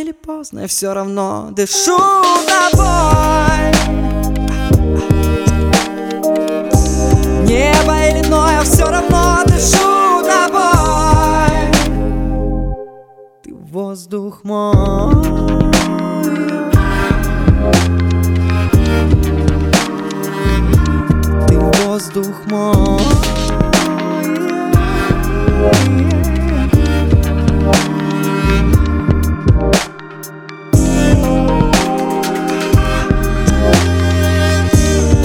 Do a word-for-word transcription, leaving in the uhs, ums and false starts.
или поздно, я все равно дышу тобой. Небо или дно, я все равно дышу тобой. Ты воздух мой. Ты воздух мой.